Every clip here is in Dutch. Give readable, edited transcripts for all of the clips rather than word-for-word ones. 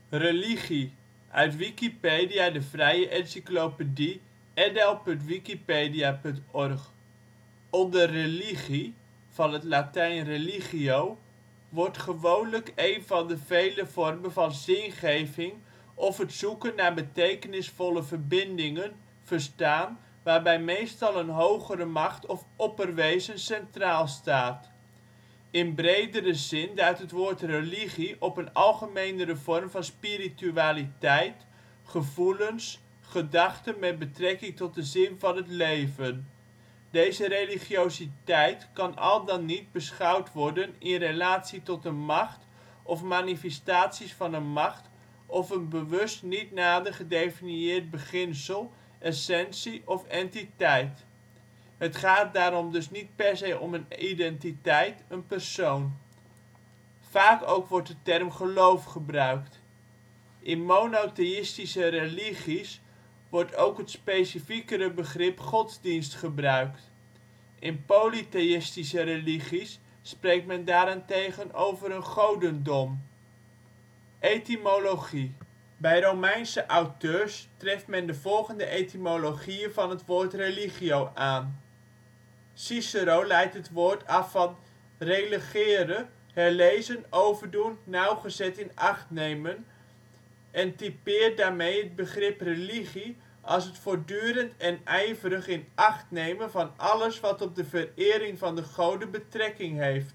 Religie, uit Wikipedia, de vrije encyclopedie. nl.wikipedia.org. Onder religie, van het Latijn religio, wordt gewoonlijk een van de vele vormen van zingeving of het zoeken naar betekenisvolle verbindingen verstaan waarbij meestal een hogere macht of opperwezen centraal staat. In bredere zin duidt het woord religie op een algemenere vorm van spiritualiteit, gevoelens, gedachten met betrekking tot de zin van het leven. Deze religiositeit kan al dan niet beschouwd worden in relatie tot een macht of manifestaties van een macht of een bewust niet nader gedefinieerd beginsel, essentie of entiteit. Het gaat daarom dus niet per se om een identiteit, een persoon. Vaak ook wordt de term geloof gebruikt. In monotheïstische religies wordt ook het specifiekere begrip godsdienst gebruikt. In polytheïstische religies spreekt men daarentegen over een godendom. Etymologie. Bij Romeinse auteurs treft men de volgende etymologieën van het woord religio aan. Cicero leidt het woord af van religere, herlezen, overdoen, nauwgezet in acht nemen en typeert daarmee het begrip religie als het voortdurend en ijverig in acht nemen van alles wat op de verering van de goden betrekking heeft.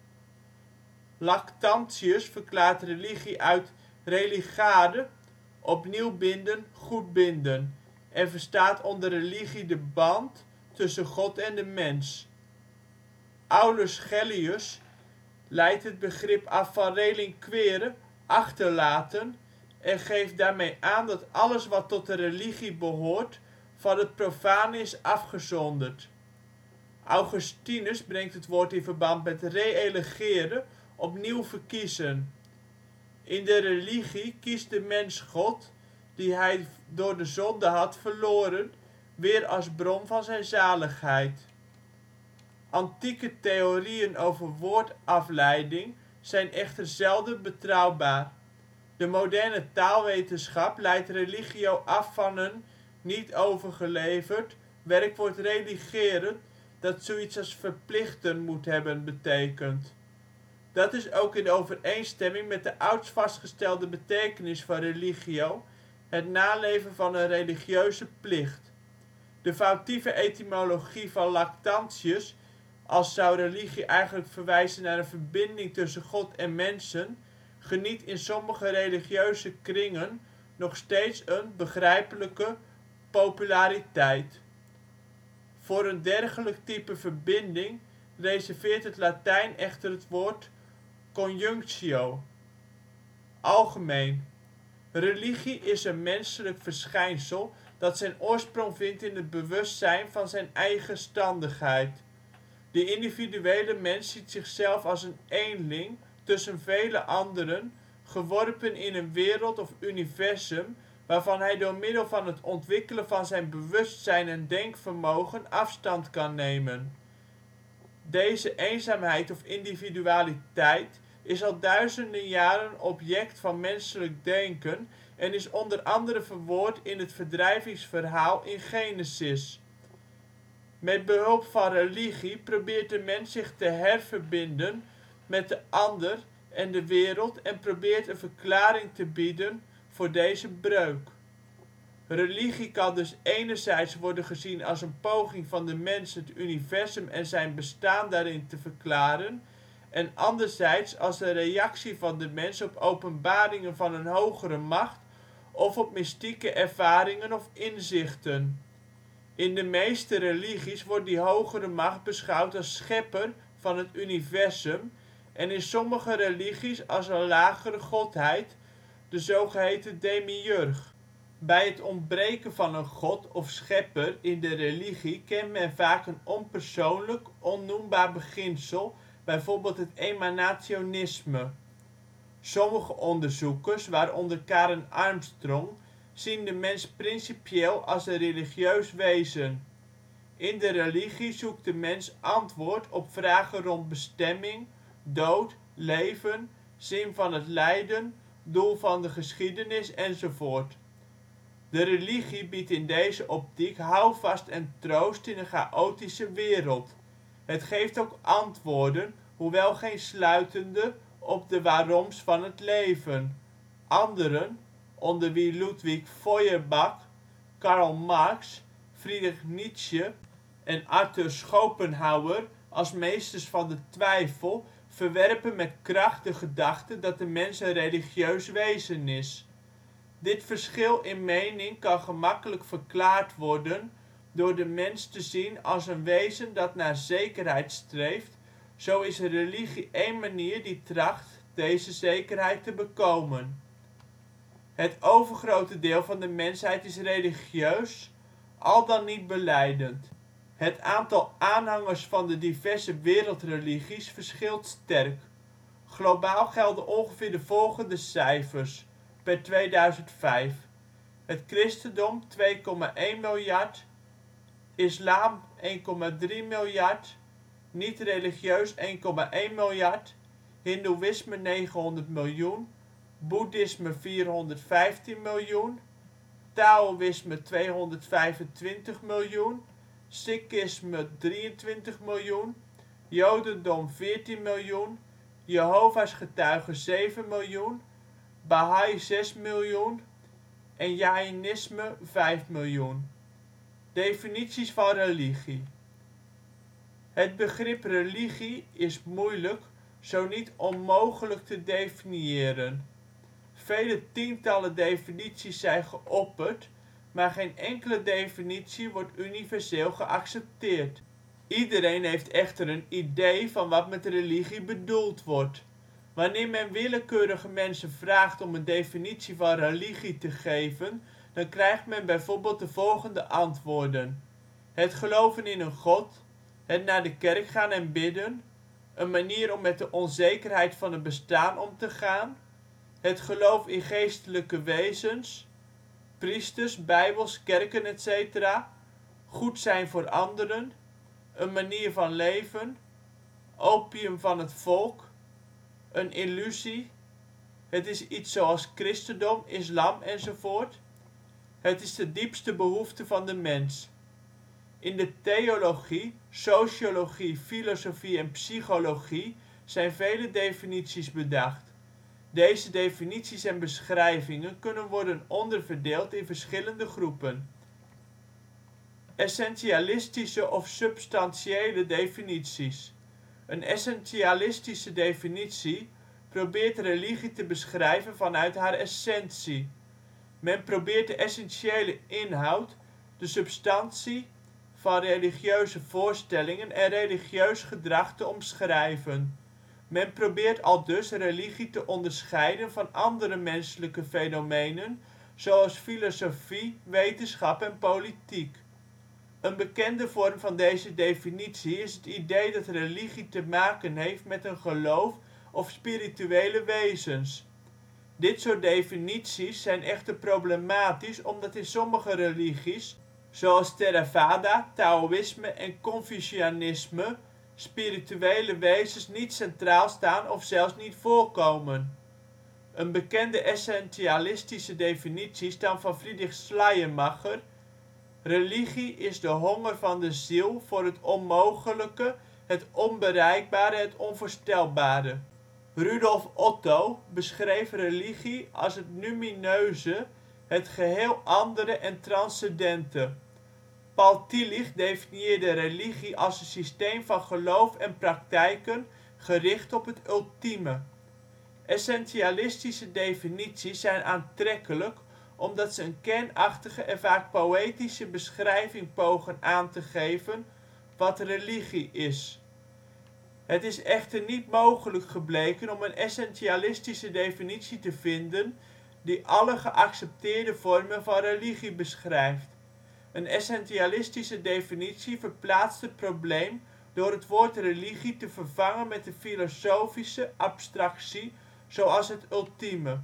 Lactantius verklaart religie uit religare, opnieuw binden, goed binden, en verstaat onder religie de band tussen God en de mens. Aulus Gellius leidt het begrip af van relinquere, achterlaten, en geeft daarmee aan dat alles wat tot de religie behoort van het profane is afgezonderd. Augustinus brengt het woord in verband met reelegere, opnieuw verkiezen. In de religie kiest de mens God, die hij door de zonde had verloren, weer als bron van zijn zaligheid. Antieke theorieën over woordafleiding zijn echter zelden betrouwbaar. De moderne taalwetenschap leidt religio af van een, niet overgeleverd, werkwoord religeren dat zoiets als verplichten moet hebben betekend. Dat is ook in overeenstemming met de oudst vastgestelde betekenis van religio, het naleven van een religieuze plicht. De foutieve etymologie van Lactantius, als zou religie eigenlijk verwijzen naar een verbinding tussen God en mensen, geniet in sommige religieuze kringen nog steeds een (begrijpelijke) populariteit. Voor een dergelijk type verbinding reserveert het Latijn echter het woord conjunctio. Algemeen. Religie is een menselijk verschijnsel dat zijn oorsprong vindt in het bewustzijn van zijn eigenstandigheid. De individuele mens ziet zichzelf als een eenling tussen vele anderen, geworpen in een wereld of universum waarvan hij door middel van het ontwikkelen van zijn bewustzijn en denkvermogen afstand kan nemen. Deze eenzaamheid of individualiteit is al duizenden jaren object van menselijk denken en is onder andere verwoord in het verdrijvingsverhaal in Genesis. Met behulp van religie probeert de mens zich te herverbinden met de ander en de wereld en probeert een verklaring te bieden voor deze breuk. Religie kan dus enerzijds worden gezien als een poging van de mens het universum en zijn bestaan daarin te verklaren, en anderzijds als een reactie van de mens op openbaringen van een hogere macht of op mystieke ervaringen of inzichten. In de meeste religies wordt die hogere macht beschouwd als schepper van het universum en in sommige religies als een lagere godheid, de zogeheten demiurg. Bij het ontbreken van een god of schepper in de religie kent men vaak een onpersoonlijk, onnoembaar beginsel, bijvoorbeeld het emanationisme. Sommige onderzoekers, waaronder Karen Armstrong, zien de mens principieel als een religieus wezen. In de religie zoekt de mens antwoord op vragen rond bestemming, dood, leven, zin van het lijden, doel van de geschiedenis enzovoort. De religie biedt in deze optiek houvast en troost in een chaotische wereld. Het geeft ook antwoorden, hoewel geen sluitende, op de waaroms van het leven. Anderen, onder wie Ludwig Feuerbach, Karl Marx, Friedrich Nietzsche en Arthur Schopenhauer als meesters van de twijfel, verwerpen met kracht de gedachte dat de mens een religieus wezen is. Dit verschil in mening kan gemakkelijk verklaard worden door de mens te zien als een wezen dat naar zekerheid streeft, zo is religie één manier die tracht deze zekerheid te bekomen. Het overgrote deel van de mensheid is religieus, al dan niet belijdend. Het aantal aanhangers van de diverse wereldreligies verschilt sterk. Globaal gelden ongeveer de volgende cijfers per 2005: het christendom 2,1 miljard, islam 1,3 miljard, niet-religieus 1,1 miljard, hindoeïsme 900 miljoen, boeddhisme 415 miljoen, taoïsme 225 miljoen, sikhisme 23 miljoen, jodendom 14 miljoen, Jehova 's getuigen 7 miljoen, Bahá'í 6 miljoen en jainisme 5 miljoen. Definities van religie. Het begrip religie is moeilijk, zo niet onmogelijk te definiëren. Vele tientallen definities zijn geopperd, maar geen enkele definitie wordt universeel geaccepteerd. Iedereen heeft echter een idee van wat met religie bedoeld wordt. Wanneer men willekeurige mensen vraagt om een definitie van religie te geven, dan krijgt men bijvoorbeeld de volgende antwoorden: het geloven in een god, het naar de kerk gaan en bidden, een manier om met de onzekerheid van het bestaan om te gaan, het geloof in geestelijke wezens, priesters, bijbels, kerken etc., goed zijn voor anderen, een manier van leven, opium van het volk, een illusie, het is iets zoals christendom, islam enzovoort, het is de diepste behoefte van de mens. In de theologie, sociologie, filosofie en psychologie zijn vele definities bedacht. Deze definities en beschrijvingen kunnen worden onderverdeeld in verschillende groepen. Essentialistische of substantiële definities. Een essentialistische definitie probeert religie te beschrijven vanuit haar essentie. Men probeert de essentiële inhoud, de substantie, van religieuze voorstellingen en religieus gedrag te omschrijven. Men probeert aldus religie te onderscheiden van andere menselijke fenomenen zoals filosofie, wetenschap en politiek. Een bekende vorm van deze definitie is het idee dat religie te maken heeft met een geloof of spirituele wezens. Dit soort definities zijn echter problematisch omdat in sommige religies, zoals Theravada, Taoïsme en Confucianisme, spirituele wezens niet centraal staan of zelfs niet voorkomen. Een bekende essentialistische definitie stamt van Friedrich Schleiermacher: religie is de honger van de ziel voor het onmogelijke, het onbereikbare, het onvoorstelbare. Rudolf Otto beschreef religie als het numineuze, het geheel andere en transcendente. Paul Tillich definieerde religie als een systeem van geloof en praktijken gericht op het ultieme. Essentialistische definities zijn aantrekkelijk omdat ze een kernachtige en vaak poëtische beschrijving pogen aan te geven wat religie is. Het is echter niet mogelijk gebleken om een essentialistische definitie te vinden die alle geaccepteerde vormen van religie beschrijft. Een essentialistische definitie verplaatst het probleem door het woord religie te vervangen met de filosofische abstractie zoals het ultieme.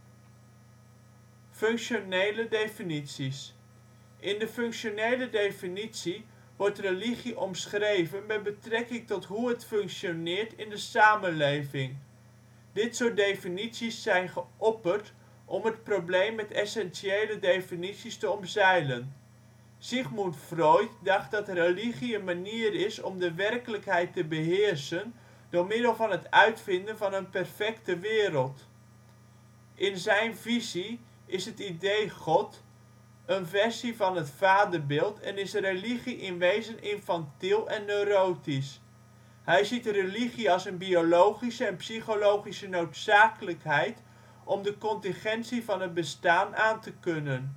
Functionele definities. In de functionele definitie wordt religie omschreven met betrekking tot hoe het functioneert in de samenleving. Dit soort definities zijn geopperd om het probleem met essentiële definities te omzeilen. Sigmund Freud dacht dat religie een manier is om de werkelijkheid te beheersen door middel van het uitvinden van een perfecte wereld. In zijn visie is het idee God een versie van het vaderbeeld en is religie in wezen infantiel en neurotisch. Hij ziet religie als een biologische en psychologische noodzakelijkheid om de contingentie van het bestaan aan te kunnen.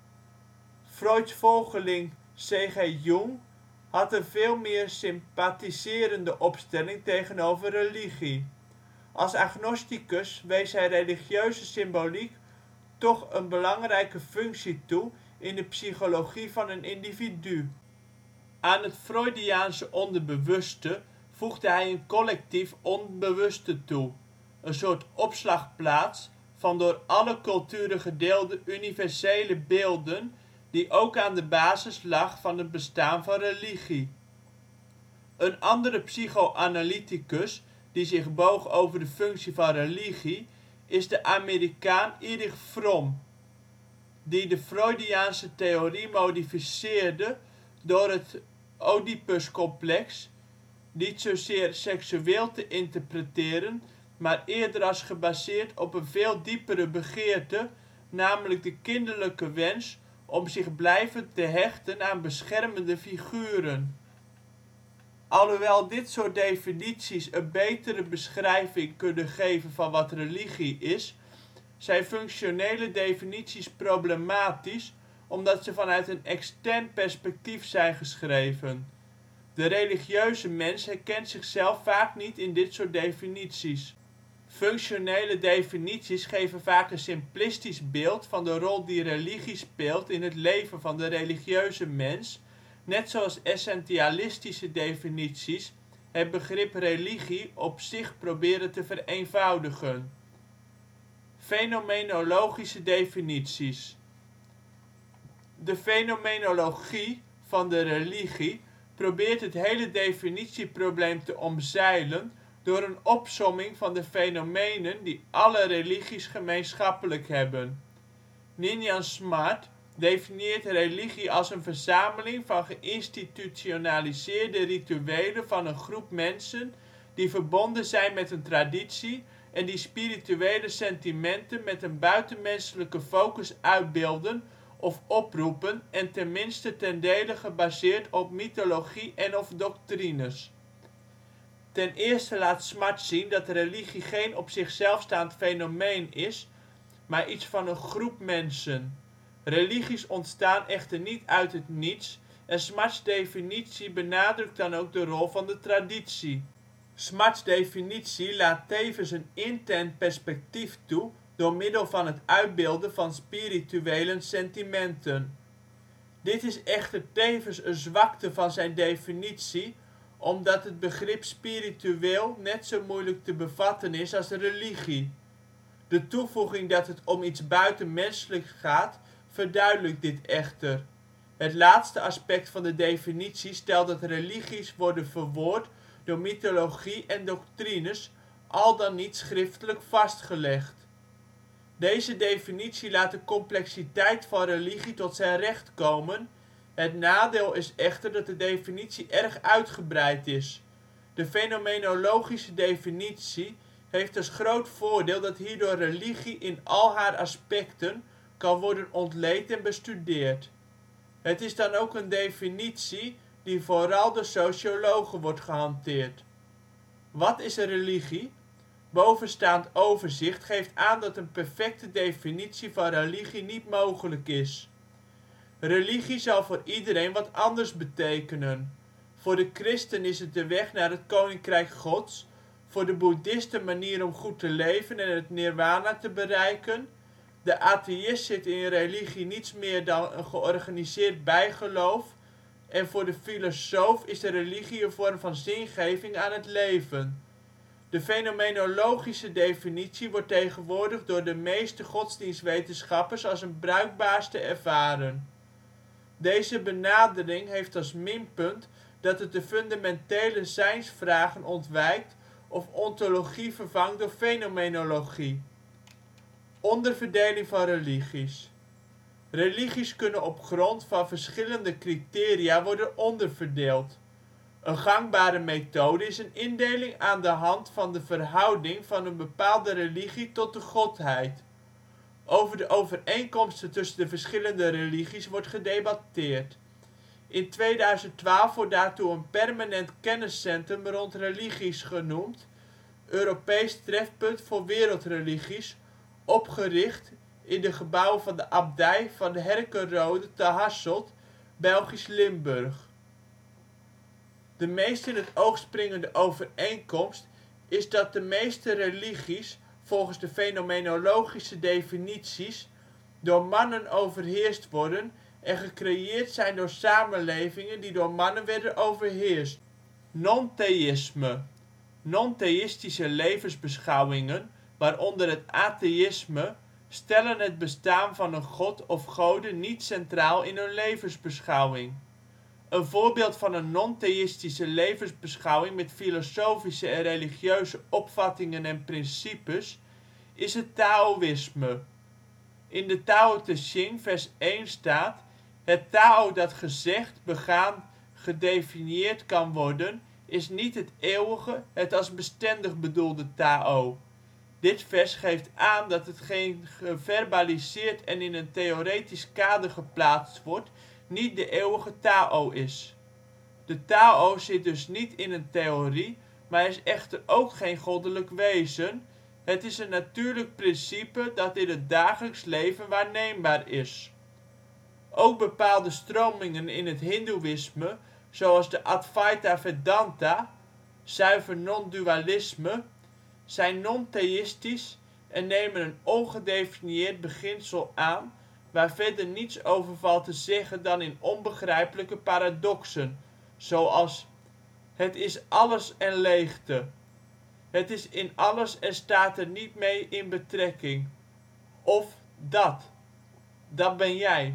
Freuds volgeling C.G. Jung had een veel meer sympathiserende opstelling tegenover religie. Als agnosticus wees hij religieuze symboliek toch een belangrijke functie toe in de psychologie van een individu. Aan het Freudiaanse onderbewuste voegde hij een collectief onbewuste toe, een soort opslagplaats van door alle culturen gedeelde universele beelden die ook aan de basis lag van het bestaan van religie. Een andere psychoanalyticus die zich boog over de functie van religie is de Amerikaan Erich Fromm, die de Freudiaanse theorie modificeerde door het Oedipuscomplex niet zozeer seksueel te interpreteren, maar eerder als gebaseerd op een veel diepere begeerte, namelijk de kinderlijke wens om zich blijvend te hechten aan beschermende figuren. Alhoewel dit soort definities een betere beschrijving kunnen geven van wat religie is, zijn functionele definities problematisch omdat ze vanuit een extern perspectief zijn geschreven. De religieuze mens herkent zichzelf vaak niet in dit soort definities. Functionele definities geven vaak een simplistisch beeld van de rol die religie speelt in het leven van de religieuze mens, net zoals essentialistische definities het begrip religie op zich proberen te vereenvoudigen. Fenomenologische definities. De fenomenologie van de religie probeert het hele definitieprobleem te omzeilen door een opsomming van de fenomenen die alle religies gemeenschappelijk hebben. Ninian Smart definieert religie als een verzameling van geïnstitutionaliseerde rituelen van een groep mensen die verbonden zijn met een traditie en die spirituele sentimenten met een buitenmenselijke focus uitbeelden of oproepen en tenminste ten dele gebaseerd op mythologie en/of doctrines. Ten eerste laat Smart zien dat religie geen op zichzelf staand fenomeen is, maar iets van een groep mensen. Religies ontstaan echter niet uit het niets en Smarts definitie benadrukt dan ook de rol van de traditie. Smarts definitie laat tevens een intern perspectief toe door middel van het uitbeelden van spirituele sentimenten. Dit is echter tevens een zwakte van zijn definitie omdat het begrip spiritueel net zo moeilijk te bevatten is als religie. De toevoeging dat het om iets buitenmenselijks gaat verduidelijkt dit echter. Het laatste aspect van de definitie stelt dat religies worden verwoord door mythologie en doctrines, al dan niet schriftelijk vastgelegd. Deze definitie laat de complexiteit van religie tot zijn recht komen, het nadeel is echter dat de definitie erg uitgebreid is. De fenomenologische definitie heeft als groot voordeel dat hierdoor religie in al haar aspecten kan worden ontleed en bestudeerd. Het is dan ook een definitie die vooral door sociologen wordt gehanteerd. Wat is een religie? Bovenstaand overzicht geeft aan dat een perfecte definitie van religie niet mogelijk is. Religie zal voor iedereen wat anders betekenen. Voor de christen is het de weg naar het koninkrijk Gods, voor de boeddhist een manier om goed te leven en het nirwana te bereiken. De atheïst ziet in religie niets meer dan een georganiseerd bijgeloof en voor de filosoof is de religie een vorm van zingeving aan het leven. De fenomenologische definitie wordt tegenwoordig door de meeste godsdienstwetenschappers als een bruikbaarste ervaren. Deze benadering heeft als minpunt dat het de fundamentele zijnsvragen ontwijkt of ontologie vervangt door fenomenologie. Onderverdeling van religies. Religies kunnen op grond van verschillende criteria worden onderverdeeld. Een gangbare methode is een indeling aan de hand van de verhouding van een bepaalde religie tot de godheid. Over de overeenkomsten tussen de verschillende religies wordt gedebatteerd. In 2012 wordt daartoe een permanent kenniscentrum rond religies genoemd, Europees Trefpunt voor Wereldreligies, opgericht in de gebouwen van de Abdij van Herkenrode te Hasselt, Belgisch Limburg. De meest in het oog springende overeenkomst is dat de meeste religies, volgens de fenomenologische definities, door mannen overheerst worden en gecreëerd zijn door samenlevingen die door mannen werden overheerst. Non-theïsme. Non-theïstische levensbeschouwingen, waaronder het atheïsme, stellen het bestaan van een god of goden niet centraal in hun levensbeschouwing. Een voorbeeld van een non-theïstische levensbeschouwing met filosofische en religieuze opvattingen en principes is het taoïsme. In de Tao Te Ching vers 1 staat: het Tao dat gezegd, begaan, gedefinieerd kan worden, is niet het eeuwige, het als bestendig bedoelde Tao. Dit vers geeft aan dat hetgeen geverbaliseerd en in een theoretisch kader geplaatst wordt, niet de eeuwige Tao is. De Tao zit dus niet in een theorie, maar is echter ook geen goddelijk wezen, het is een natuurlijk principe dat in het dagelijks leven waarneembaar is. Ook bepaalde stromingen in het hindoeïsme, zoals de Advaita Vedanta (zuiver non-dualisme), zijn non-theïstisch en nemen een ongedefinieerd beginsel aan, waar verder niets over valt te zeggen dan in onbegrijpelijke paradoxen, zoals: het is alles en leegte. Het is in alles en staat er niet mee in betrekking. Of dat ben jij.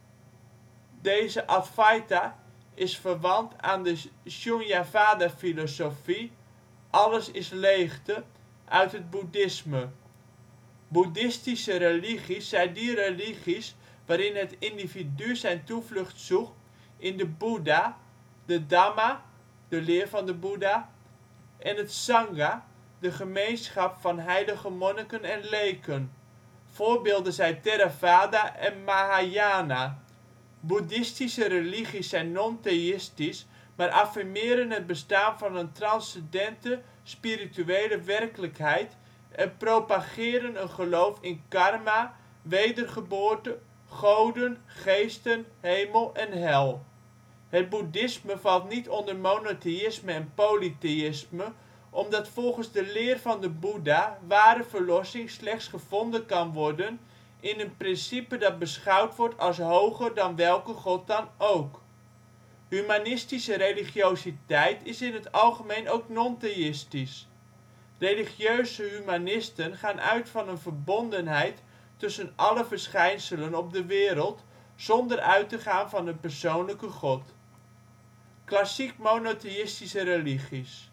Deze Advaita is verwant aan de Shunyavada-filosofie alles is leegte uit het boeddhisme. Boeddhistische religies zijn die religies waarin het individu zijn toevlucht zoekt in de Boeddha, de Dhamma (de leer van de Boeddha) en het Sangha, de gemeenschap van heilige monniken en leken. Voorbeelden zijn Theravada en Mahayana. Boeddhistische religies zijn non-theïstisch, maar affirmeren het bestaan van een transcendente spirituele werkelijkheid en propageren een geloof in karma, wedergeboorte, goden, geesten, hemel en hel. Het boeddhisme valt niet onder monotheïsme en polytheïsme, omdat volgens de leer van de Boeddha ware verlossing slechts gevonden kan worden in een principe dat beschouwd wordt als hoger dan welke god dan ook. Humanistische religiositeit is in het algemeen ook non-theïstisch. Religieuze humanisten gaan uit van een verbondenheid tussen alle verschijnselen op de wereld, zonder uit te gaan van een persoonlijke god. Klassiek monotheïstische religies.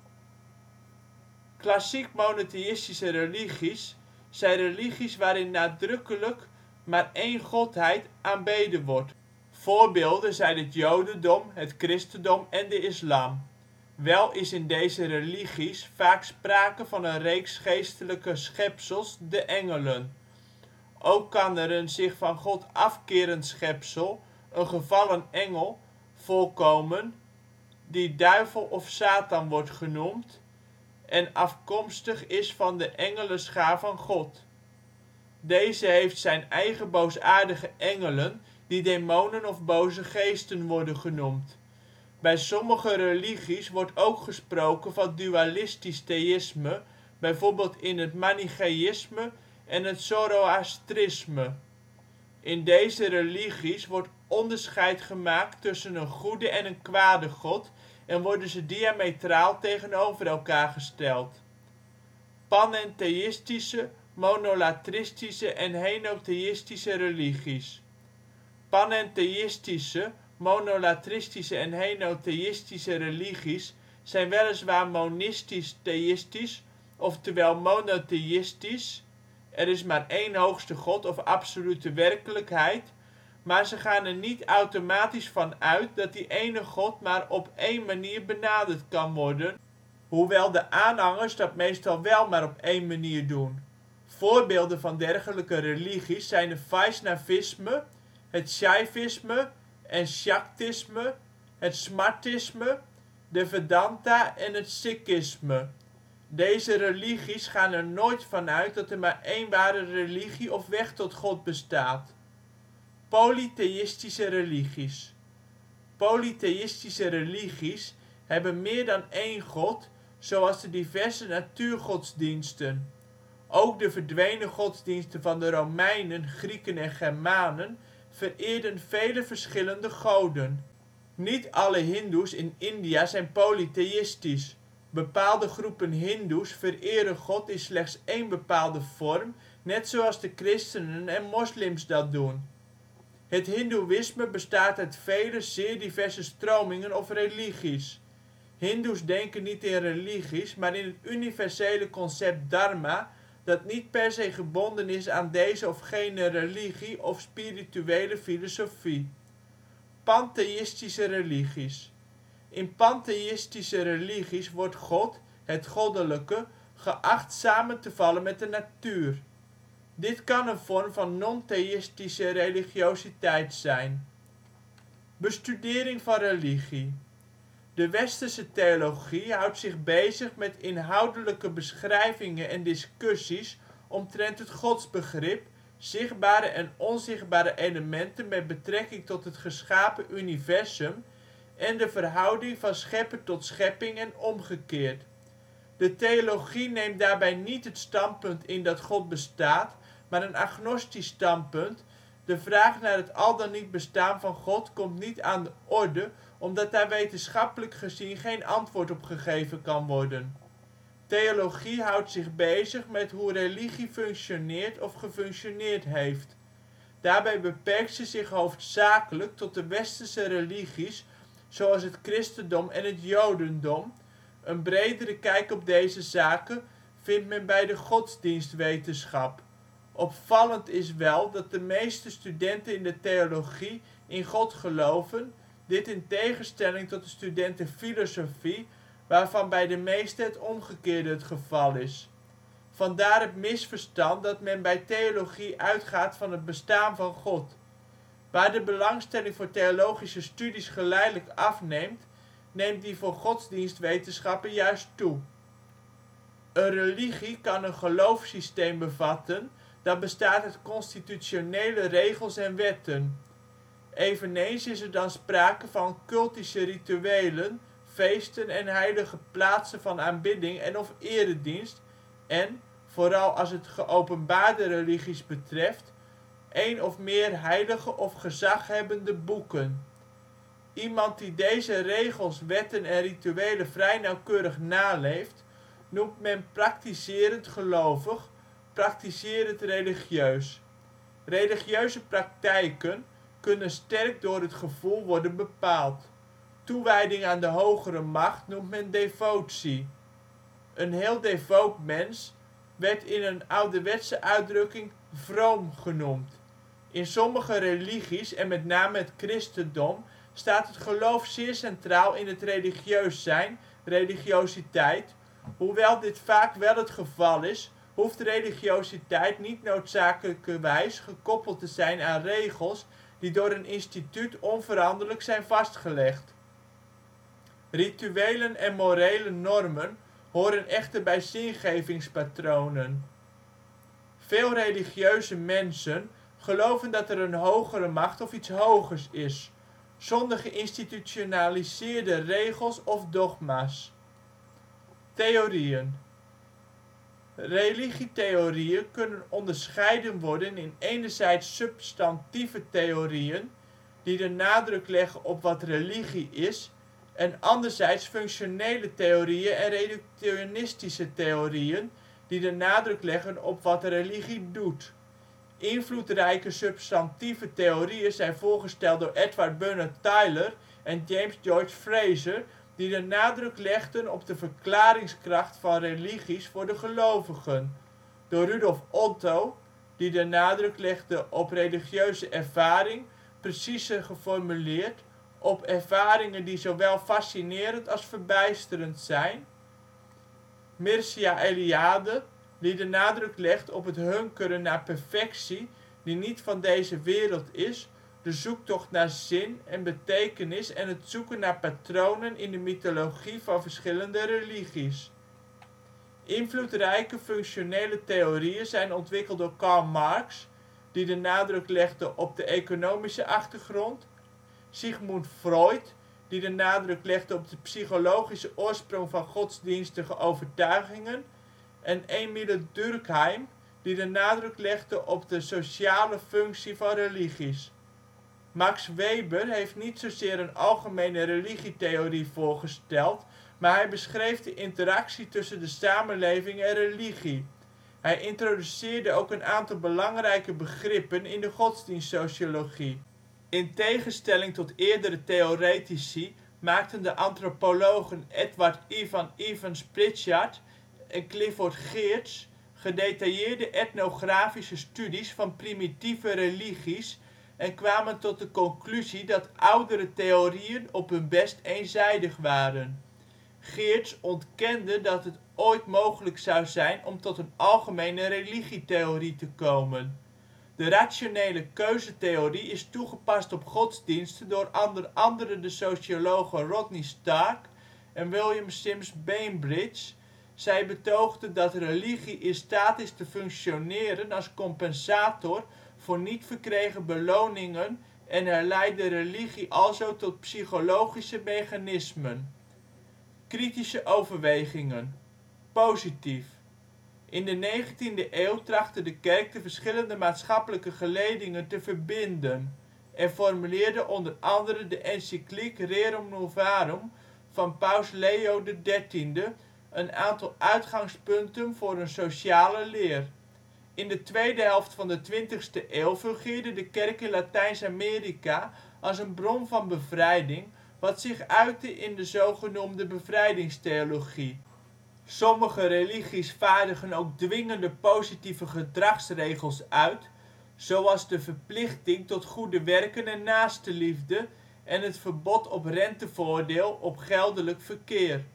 Klassiek monotheïstische religies zijn religies waarin nadrukkelijk maar één godheid aanbeden wordt. Voorbeelden zijn het jodendom, het christendom en de islam. Wel is in deze religies vaak sprake van een reeks geestelijke schepsels, de engelen. Ook kan er een zich van God afkerend schepsel, een gevallen engel, voorkomen die duivel of Satan wordt genoemd en afkomstig is van de engelenschaar van God. Deze heeft zijn eigen boosaardige engelen, die demonen of boze geesten worden genoemd. Bij sommige religies wordt ook gesproken van dualistisch theïsme, bijvoorbeeld in het Manicheïsme en het Zoroastrisme. In deze religies wordt onderscheid gemaakt tussen een goede en een kwade god en worden ze diametraal tegenover elkaar gesteld. Panentheïstische, monolatristische en henotheïstische religies. Panentheïstische, monolatristische en henotheïstische religies zijn weliswaar monistisch-theïstisch, oftewel monotheïstisch (er is maar één hoogste God of absolute werkelijkheid), maar ze gaan er niet automatisch van uit dat die ene God maar op één manier benaderd kan worden, hoewel de aanhangers dat meestal wel maar op één manier doen. Voorbeelden van dergelijke religies zijn het Vaisnavisme, het Shaivisme en Shaktisme, het Smartisme, de Vedanta en het Sikhisme. Deze religies gaan er nooit vanuit dat er maar één ware religie of weg tot God bestaat. Polytheïstische religies. Polytheïstische religies hebben meer dan één god, zoals de diverse natuurgodsdiensten. Ook de verdwenen godsdiensten van de Romeinen, Grieken en Germanen vereerden vele verschillende goden. Niet alle hindoes in India zijn polytheïstisch. Bepaalde groepen hindoes vereren God in slechts één bepaalde vorm, net zoals de christenen en moslims dat doen. Het hindoeïsme bestaat uit vele zeer diverse stromingen of religies. Hindoes denken niet in religies, maar in het universele concept dharma, dat niet per se gebonden is aan deze of gene religie of spirituele filosofie. Pantheïstische religies. In pantheïstische religies wordt God, het goddelijke, geacht samen te vallen met de natuur. Dit kan een vorm van non-theïstische religiositeit zijn. Bestudering van religie. De westerse theologie houdt zich bezig met inhoudelijke beschrijvingen en discussies omtrent het godsbegrip, zichtbare en onzichtbare elementen met betrekking tot het geschapen universum en de verhouding van schepper tot schepping en omgekeerd. De theologie neemt daarbij niet het standpunt in dat God bestaat, maar een agnostisch standpunt. De vraag naar het al dan niet bestaan van God komt niet aan de orde, omdat daar wetenschappelijk gezien geen antwoord op gegeven kan worden. Theologie houdt zich bezig met hoe religie functioneert of gefunctioneerd heeft. Daarbij beperkt ze zich hoofdzakelijk tot de westerse religies zoals het christendom en het jodendom. Een bredere kijk op deze zaken vindt men bij de godsdienstwetenschap. Opvallend is wel dat de meeste studenten in de theologie in God geloven, dit in tegenstelling tot de studenten filosofie, waarvan bij de meesten het omgekeerde het geval is. Vandaar het misverstand dat men bij theologie uitgaat van het bestaan van God. Waar de belangstelling voor theologische studies geleidelijk afneemt, neemt die voor godsdienstwetenschappen juist toe. Een religie kan een geloofssysteem bevatten dat bestaat uit constitutionele regels en wetten. Eveneens is er dan sprake van cultische rituelen, feesten en heilige plaatsen van aanbidding en/of eredienst en, vooral als het geopenbaarde religies betreft, één of meer heilige of gezaghebbende boeken. Iemand die deze regels, wetten en rituelen vrij nauwkeurig naleeft, noemt men praktiserend gelovig, praktiserend religieus. Religieuze praktijken kunnen sterk door het gevoel worden bepaald. Toewijding aan de hogere macht noemt men devotie. Een heel devoot mens werd in een ouderwetse uitdrukking vroom genoemd. In sommige religies, en met name het christendom, staat het geloof zeer centraal in het religieus zijn, religiositeit. Hoewel dit vaak wel het geval is, hoeft religiositeit niet noodzakelijkerwijs gekoppeld te zijn aan regels die door een instituut onveranderlijk zijn vastgelegd. Rituelen en morele normen horen echter bij zingevingspatronen. Veel religieuze mensen geloven dat er een hogere macht of iets hogers is, zonder geïnstitutionaliseerde regels of dogma 's. Theorieën. Religietheorieën kunnen onderscheiden worden in enerzijds substantieve theorieën, die de nadruk leggen op wat religie is, en anderzijds functionele theorieën en reductionistische theorieën, die de nadruk leggen op wat religie doet. Invloedrijke substantieve theorieën zijn voorgesteld door Edward Bernard Tyler en James George Frazer, die de nadruk legden op de verklaringskracht van religies voor de gelovigen, door Rudolf Otto, die de nadruk legde op religieuze ervaring, preciezer geformuleerd, op ervaringen die zowel fascinerend als verbijsterend zijn, Mircea Eliade, die de nadruk legt op het hunkeren naar perfectie die niet van deze wereld is, de zoektocht naar zin en betekenis en het zoeken naar patronen in de mythologie van verschillende religies. Invloedrijke functionele theorieën zijn ontwikkeld door Karl Marx, die de nadruk legde op de economische achtergrond, Sigmund Freud, die de nadruk legde op de psychologische oorsprong van godsdienstige overtuigingen, en Emile Durkheim, die de nadruk legde op de sociale functie van religies. Max Weber heeft niet zozeer een algemene religietheorie voorgesteld, maar hij beschreef de interactie tussen de samenleving en religie. Hij introduceerde ook een aantal belangrijke begrippen in de godsdienstsociologie. In tegenstelling tot eerdere theoretici maakten de antropologen Edward Ivan Evans Pritchard en Clifford Geertz gedetailleerde etnografische studies van primitieve religies en kwamen tot de conclusie dat oudere theorieën op hun best eenzijdig waren. Geertz ontkende dat het ooit mogelijk zou zijn om tot een algemene religietheorie te komen. De rationele keuzetheorie is toegepast op godsdiensten door onder andere de sociologen Rodney Stark en William Sims Bainbridge. Zij betoogden dat religie in staat is te functioneren als compensator voor niet verkregen beloningen en herleidde religie alzo tot psychologische mechanismen. Kritische overwegingen. Positief. In de 19e eeuw trachtte de kerk de verschillende maatschappelijke geledingen te verbinden, en formuleerde onder andere de encycliek Rerum Novarum van paus Leo XIII een aantal uitgangspunten voor een sociale leer. In de tweede helft van de 20e eeuw fungeerde de kerk in Latijns-Amerika als een bron van bevrijding, wat zich uitte in de zogenoemde bevrijdingstheologie. Sommige religies vaardigen ook dwingende positieve gedragsregels uit, zoals de verplichting tot goede werken en naastenliefde en het verbod op rentevoordeel op geldelijk verkeer.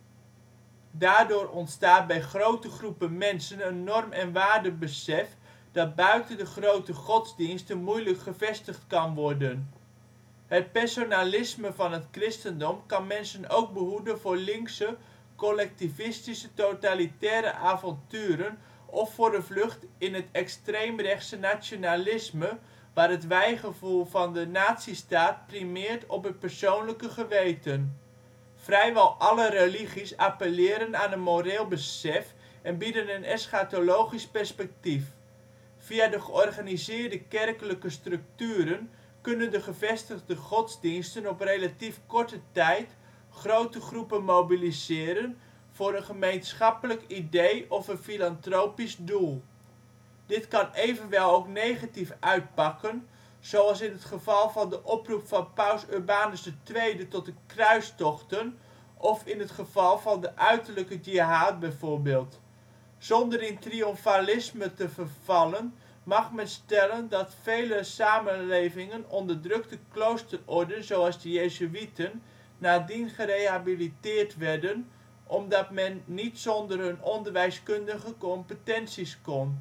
Daardoor ontstaat bij grote groepen mensen een norm - en waardebesef dat buiten de grote godsdiensten moeilijk gevestigd kan worden. Het personalisme van het christendom kan mensen ook behoeden voor linkse, collectivistische totalitaire avonturen of voor een vlucht in het extreemrechtse nationalisme waar het wijgevoel van de nazistaat primeert op het persoonlijke geweten. Vrijwel alle religies appelleren aan een moreel besef en bieden een eschatologisch perspectief. Via de georganiseerde kerkelijke structuren kunnen de gevestigde godsdiensten op relatief korte tijd grote groepen mobiliseren voor een gemeenschappelijk idee of een filantropisch doel. Dit kan evenwel ook negatief uitpakken, zoals in het geval van de oproep van paus Urbanus II tot de kruistochten of in het geval van de uiterlijke jihad bijvoorbeeld. Zonder in triomfalisme te vervallen mag men stellen dat vele samenlevingen onderdrukte kloosterorden zoals de Jezuïeten nadien gerehabiliteerd werden omdat men niet zonder hun onderwijskundige competenties kon.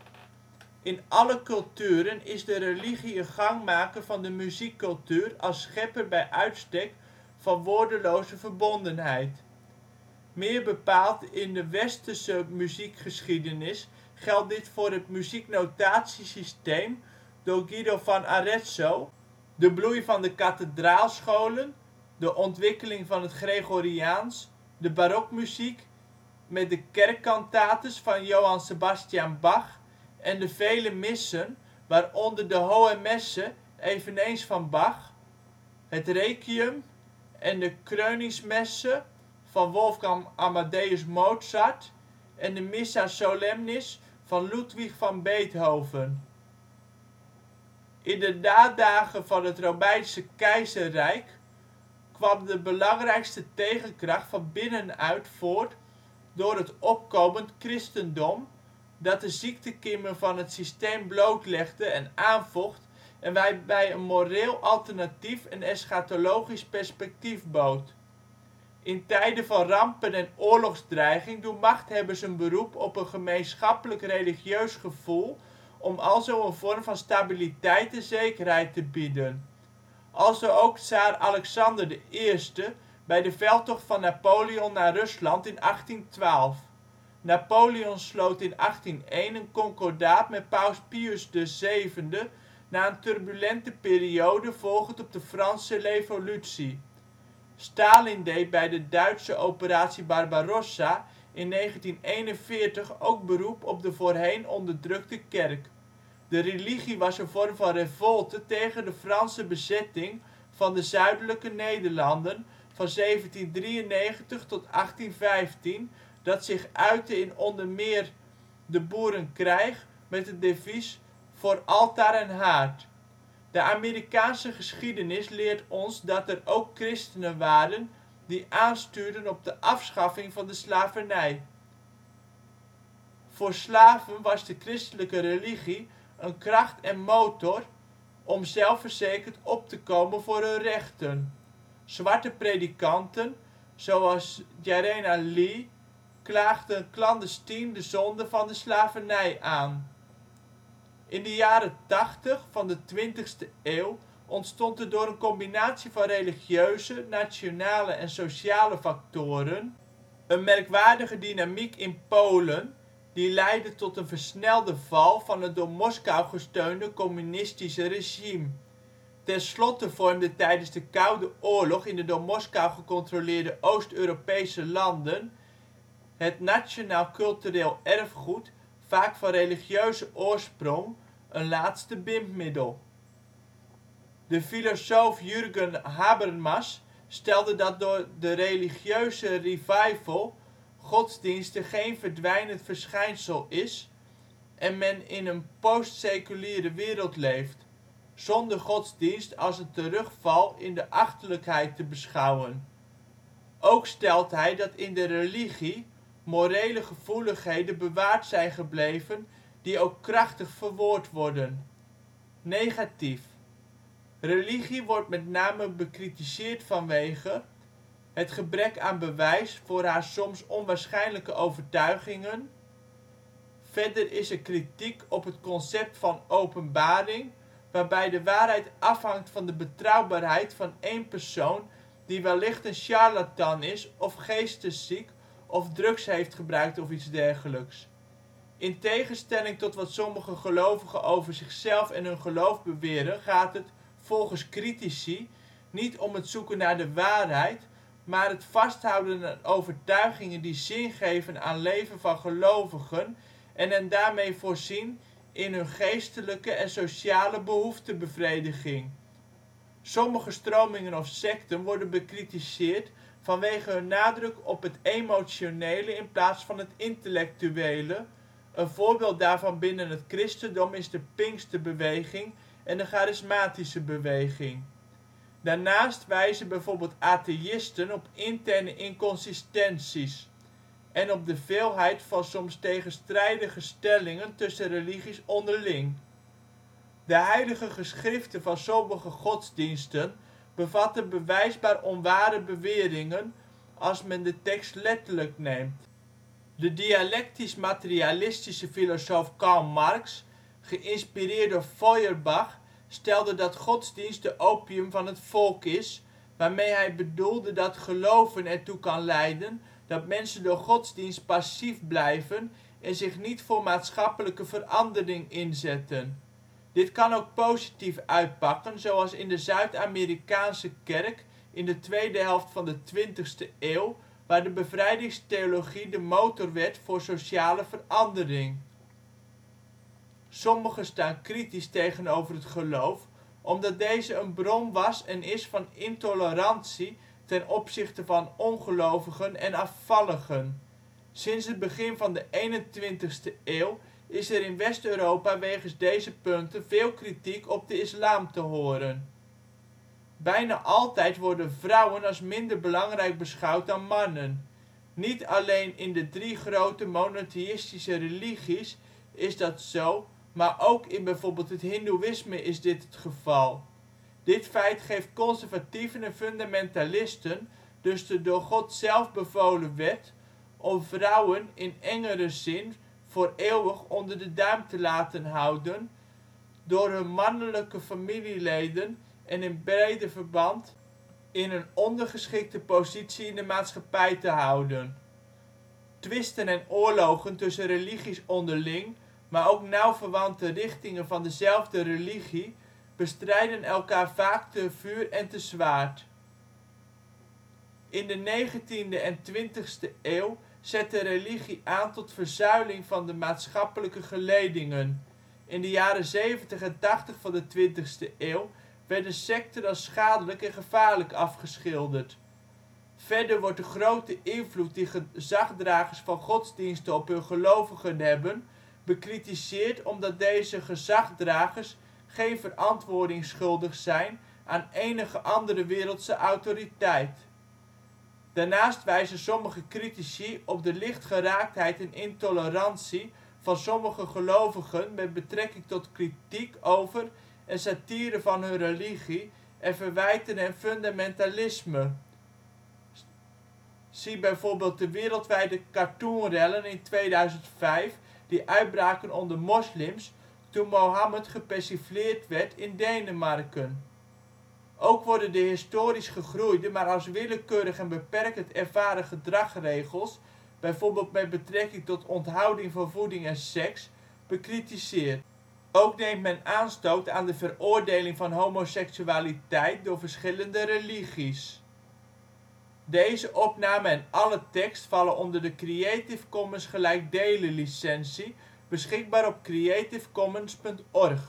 In alle culturen is de religie een gangmaker van de muziekcultuur als schepper bij uitstek van woordeloze verbondenheid. Meer bepaald in de westerse muziekgeschiedenis geldt dit voor het muzieknotatiesysteem door Guido van Arezzo, de bloei van de kathedraalscholen, de ontwikkeling van het Gregoriaans, de barokmuziek met de kerkkantates van Johann Sebastian Bach en de vele missen, waaronder de Hohe Messe eveneens van Bach, het Requiem en de Kroningsmesse van Wolfgang Amadeus Mozart en de Missa Solemnis van Ludwig van Beethoven. In de nadagen van het Romeinse Keizerrijk kwam de belangrijkste tegenkracht van binnenuit voort door het opkomend christendom, dat de ziektekiemen van het systeem blootlegde en aanvocht en waarbij een moreel alternatief en eschatologisch perspectief bood. In tijden van rampen en oorlogsdreiging doen machthebbers een beroep op een gemeenschappelijk religieus gevoel om alzo een vorm van stabiliteit en zekerheid te bieden. Alzo ook tsaar Alexander I bij de veldtocht van Napoleon naar Rusland in 1812. Napoleon sloot in 1801 een concordaat met paus Pius VII na een turbulente periode volgend op de Franse Revolutie. Stalin deed bij de Duitse Operatie Barbarossa in 1941 ook beroep op de voorheen onderdrukte kerk. De religie was een vorm van revolte tegen de Franse bezetting van de Zuidelijke Nederlanden van 1793 tot 1815, dat zich uitte in onder meer de Boerenkrijg met het devies Voor altaar en haard. De Amerikaanse geschiedenis leert ons dat er ook christenen waren die aanstuurden op de afschaffing van de slavernij. Voor slaven was de christelijke religie een kracht en motor om zelfverzekerd op te komen voor hun rechten. Zwarte predikanten, zoals Jerena Lee, klaagden clandestien de zonde van de slavernij aan. In de jaren ' 80 van de 20e eeuw ontstond er door een combinatie van religieuze, nationale en sociale factoren een merkwaardige dynamiek in Polen die leidde tot een versnelde val van het door Moskou gesteunde communistische regime. Tenslotte vormde tijdens de Koude Oorlog in de door Moskou gecontroleerde Oost-Europese landen het nationaal cultureel erfgoed, vaak van religieuze oorsprong, een laatste bindmiddel. De filosoof Jürgen Habermas stelde dat door de religieuze revival godsdiensten geen verdwijnend verschijnsel is en men in een postseculiere wereld leeft, zonder godsdienst als een terugval in de achterlijkheid te beschouwen. Ook stelt hij dat in de religie morele gevoeligheden bewaard zijn gebleven die ook krachtig verwoord worden. Negatief. Religie wordt met name bekritiseerd vanwege het gebrek aan bewijs voor haar soms onwaarschijnlijke overtuigingen. Verder is er kritiek op het concept van openbaring, waarbij de waarheid afhangt van de betrouwbaarheid van één persoon die wellicht een charlatan is of geestesziek of drugs heeft gebruikt of iets dergelijks. In tegenstelling tot wat sommige gelovigen over zichzelf en hun geloof beweren gaat het, volgens critici, niet om het zoeken naar de waarheid, maar het vasthouden aan overtuigingen die zin geven aan leven van gelovigen en hen daarmee voorzien in hun geestelijke en sociale behoeftebevrediging. Sommige stromingen of sekten worden bekritiseerd vanwege hun nadruk op het emotionele in plaats van het intellectuele. Een voorbeeld daarvan binnen het christendom is de Pinksterbeweging en de charismatische beweging. Daarnaast wijzen bijvoorbeeld atheïsten op interne inconsistenties en op de veelheid van soms tegenstrijdige stellingen tussen religies onderling. De heilige geschriften van sommige godsdiensten bevatten bewijsbaar onware beweringen als men de tekst letterlijk neemt. De dialectisch-materialistische filosoof Karl Marx, geïnspireerd door Feuerbach, stelde dat godsdienst de opium van het volk is, waarmee hij bedoelde dat geloven ertoe kan leiden dat mensen door godsdienst passief blijven en zich niet voor maatschappelijke verandering inzetten. Dit kan ook positief uitpakken, zoals in de Zuid-Amerikaanse kerk in de tweede helft van de 20e eeuw, waar de bevrijdingstheologie de motor werd voor sociale verandering. Sommigen staan kritisch tegenover het geloof, omdat deze een bron was en is van intolerantie ten opzichte van ongelovigen en afvalligen. Sinds het begin van de 21e eeuw is er in West-Europa wegens deze punten veel kritiek op de islam te horen. Bijna altijd worden vrouwen als minder belangrijk beschouwd dan mannen. Niet alleen in de drie grote monotheïstische religies is dat zo, maar ook in bijvoorbeeld het hindoeïsme is dit het geval. Dit feit geeft conservatieven en fundamentalisten dus de door God zelf bevolen wet om vrouwen in engere zin voor eeuwig onder de duim te laten houden door hun mannelijke familieleden en in breder verband in een ondergeschikte positie in de maatschappij te houden. Twisten en oorlogen tussen religies onderling, maar ook nauw verwante richtingen van dezelfde religie bestrijden elkaar vaak te vuur en te zwaard. In de 19e en 20e eeuw zette religie aan tot verzuiling van de maatschappelijke geledingen. In de jaren ' 70 en ' 80 van de 20e eeuw werden sekten als schadelijk en gevaarlijk afgeschilderd. Verder wordt de grote invloed die gezagdragers van godsdiensten op hun gelovigen hebben bekritiseerd omdat deze gezagdragers geen verantwoording schuldig zijn aan enige andere wereldse autoriteit. Daarnaast wijzen sommige critici op de lichtgeraaktheid en intolerantie van sommige gelovigen met betrekking tot kritiek over en satire van hun religie en verwijten hen fundamentalisme. Zie bijvoorbeeld de wereldwijde cartoonrellen in 2005 die uitbraken onder moslims toen Mohammed gepersifleerd werd in Denemarken. Ook worden de historisch gegroeide maar als willekeurig en beperkend ervaren gedragsregels, bijvoorbeeld met betrekking tot onthouding van voeding en seks, bekritiseerd. Ook neemt men aanstoot aan de veroordeling van homoseksualiteit door verschillende religies. Deze opname en alle tekst vallen onder de Creative Commons gelijkdelen licentie beschikbaar op creativecommons.org